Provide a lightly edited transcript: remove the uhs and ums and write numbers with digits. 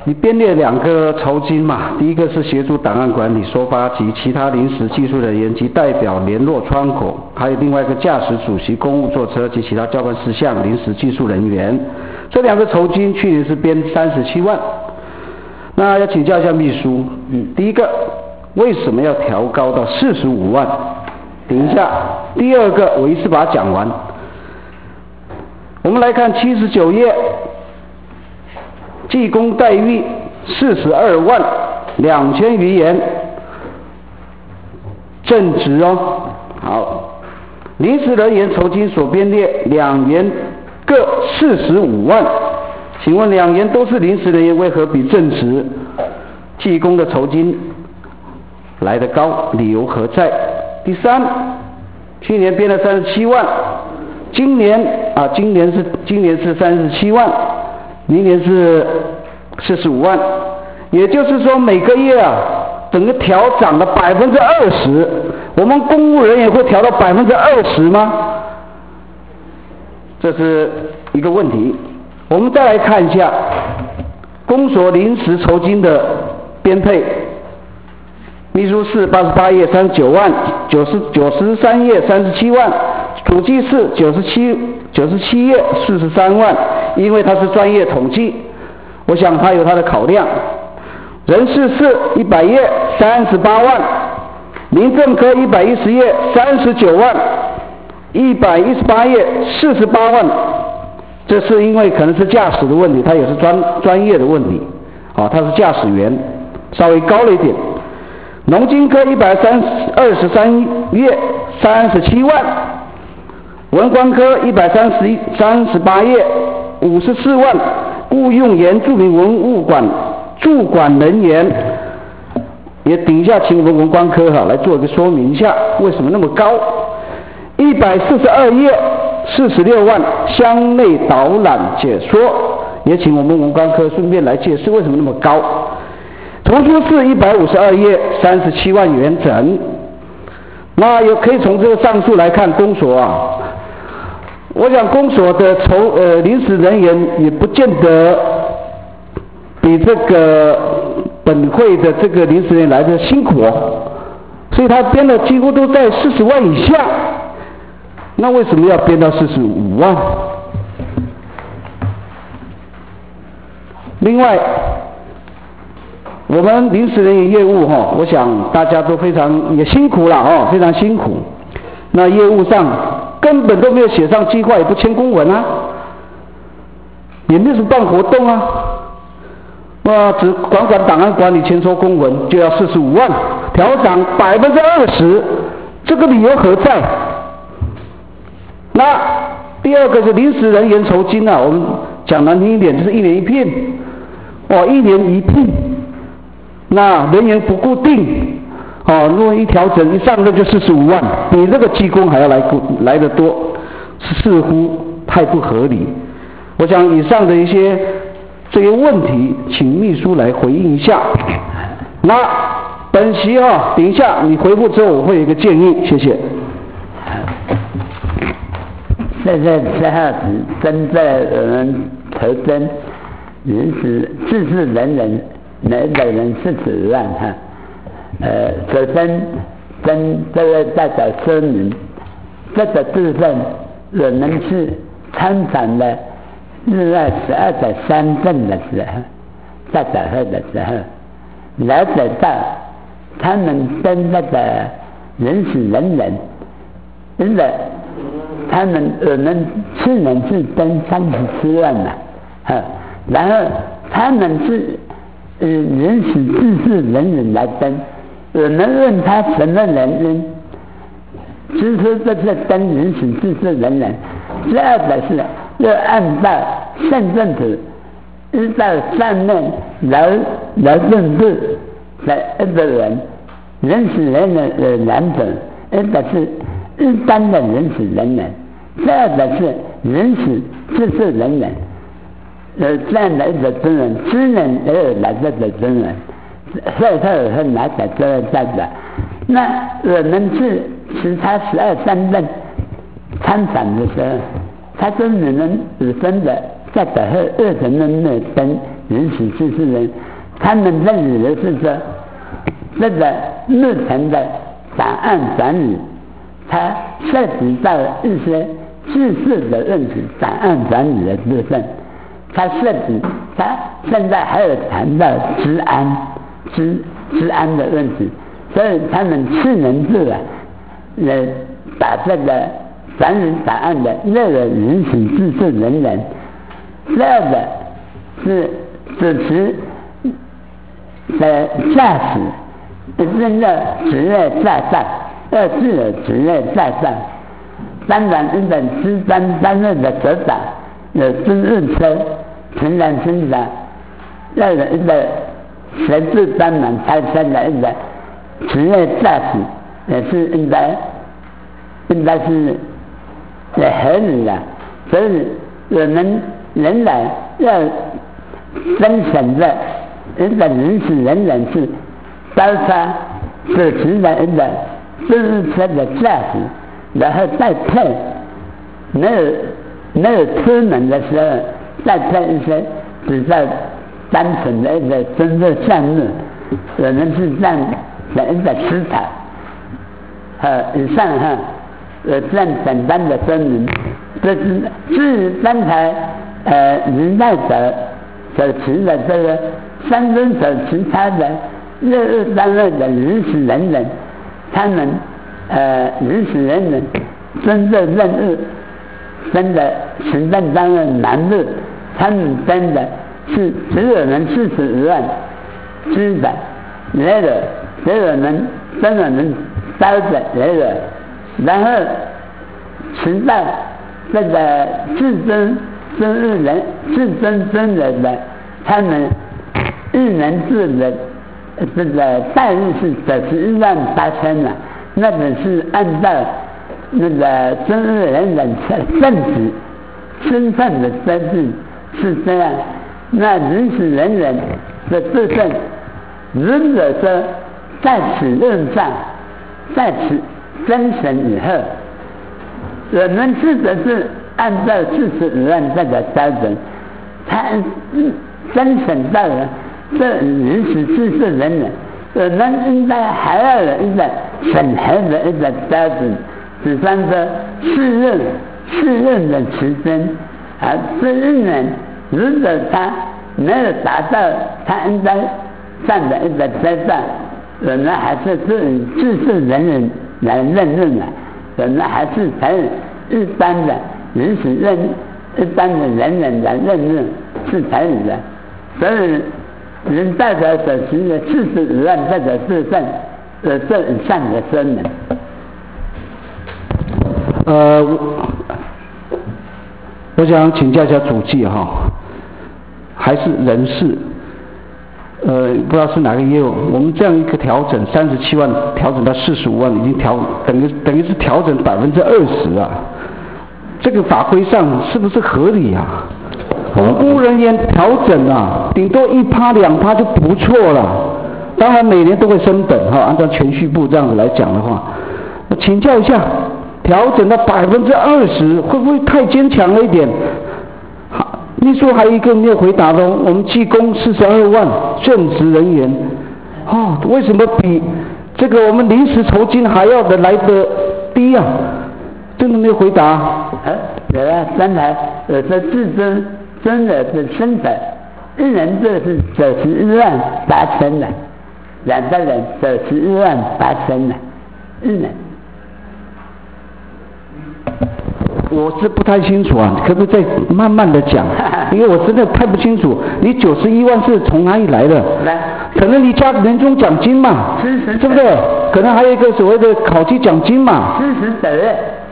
你编列2个酬金嘛，第一个是协助档案管理、收发及其他临时技术人员及代表联络窗口，还有另外一个驾驶主席、公务座车及其他交办事项临时技术人员。这2个酬金去年是编37万。那要请教一下秘书，第一个为什么要调高到45万？等一下，第二个我一次把它讲完。我们来看79页。技工待遇42万2000余元，正职哦。好，临时人员酬金所编列2员各45万，请问2员都是临时人员，为何比正职技工的酬金来得高？理由何在？第三，去年编了37万，今年是37万。明年是45万，也就是说每个月整个调涨了20%，我们公务人员会调到20%吗？这是一个问题。我们再来看一下公所临时酬金的编配，秘书室88页39万，93页37万，主计室97页43万。因为它是专业统计，我想它有它的考量。人事室100页38万，民政科110页39万，118页48万。这是因为可能是驾驶的问题，它也是专业的问题，它是驾驶员，稍微高了一点。农经科123页37万，文官科138页54万，雇用原住民文物馆驻馆人员，也等一下请我们文官科来做一个说明一下，为什么那么高？142页46万，乡内导览解说，也请我们文官科顺便来解释为什么那么高。图书室152页37万元整。那也可以从这个上述来看，公所我想公所的临时人员也不见得比这个本会的这个临时人员来的辛苦所以他编的几乎都在40万以下。那为什么要编到45万？另外，我们临时人员业务我想大家都非常也辛苦了非常辛苦。那业务上根本都没有写上计划，也不签公文也没有什么办活动只管档案管理签收公文就要45万，调涨20%，这个理由何在？那第二个是临时人员酬金我们讲难听一点就是1年1聘，1年1聘，那人员不固定如果一调整一上任就45万，比这个技工还要来得多，似乎太不合理。我想以上的这些问题，请秘书来回应一下。那本席等一下你回复之后，我会有一个建议，谢谢。 现在7号时针对我们投征自治人员每个人45万首先跟这位代表说明，这个部分我们是参访了日外12.3份的时候，代表会的时候，了解到他们跟那个人事人员，因为我们去年是登37万嘛，然后他们是人事自治人员来登，我们问他什么原因，其实这是登人事自治人员。第二个是要按照县政府依照上面劳动部的一个人事人员的两种，一个是一般的人事人员，第二个是人事自治人员，这样的一个职能，去年也有来这个职能，所以他也会拿在这个代表。那我们去其他12.3份参访的时候，他说你们5分的代表会为什么没有登人死世事人，他们认为的是说，这个日程的档案管理，它涉及到一些知识的问题，档案管理的部分，它现在还有谈到治安的问题，所以他们4年制把这个管理档案的6个人事自治人员，第二个是主持的驾驶，真的职业驾照，要具有职业驾照。当然，日本师专担任的首长有军运车、平南村长，要有一个协助帮忙开车的一个职业驾驶，也是应该是也合理的。所以我们仍然要甄选的一个人事人员是包括主持的一个自行车的驾驶，然后再配没有出门的时候，再配一些比较单纯的一个工作项目，我们是这样的一个思考。以上有这样简单的说明。至于刚才林代表所提的这个三中所其他的业务单位的人事人员，他们人事人员真正任务真的行政单位难度，他们真的是只有人45万资本也有，只有人真的能包的也有，然后直到这个至尊真人的，他们1年制的这个待遇是91万8千了，那个是按照那个真人的政治身份的设定是这样。那人事人员的部分，如果说在此论上，在此甄选以后，我们试的是按照45万这个标准，他甄选到了这人事自治人员，我们应该还要有一个审核的一个标准，比方说试任的期间，这1年如果他没有达到他应该上的一个阶段，我们还是以自治人员来任命的，我们还是采用一般的人事一般的人员来任命是采用的。所以人代表所提的45万这个部分有这以上的说明。 我想请教一下主计还是人事，不知道是哪个业务，我们这样一个调整37万调整到45万，已经等于是调整20%啊，这个法规上是不是合理啊？我们公务人员调整顶多1%、2%就不错了，当然每年都会升等按照铨叙部这样子来讲的话，我请教一下，调整到20%会不会太坚强了一点？秘书还有一个没有回答的，我们技工42万正职人员，为什么比这个我们临时酬金还要的来得低啊？真的没有回答。 有啊，刚才有说至尊真的是薪水，1年就是91万8千了，2个人91万8千了，1年。 我是不太清楚可不可以再慢慢的讲？因为我真的太不清楚，你91万是从哪里来的？可能你加年终奖金嘛，对不对？可能还有一个所谓的考绩奖金嘛。 40个月。